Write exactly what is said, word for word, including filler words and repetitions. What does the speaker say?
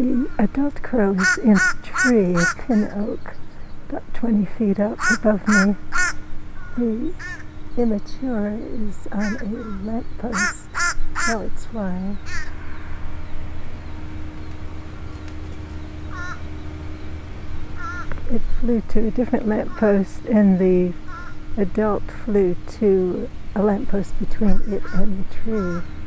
The adult crow is in a tree, a pin oak, about twenty feet up above me. The immature is on a lamppost. Now it's flying. It flew to a different lamppost, and the adult flew to a lamppost between it and the tree.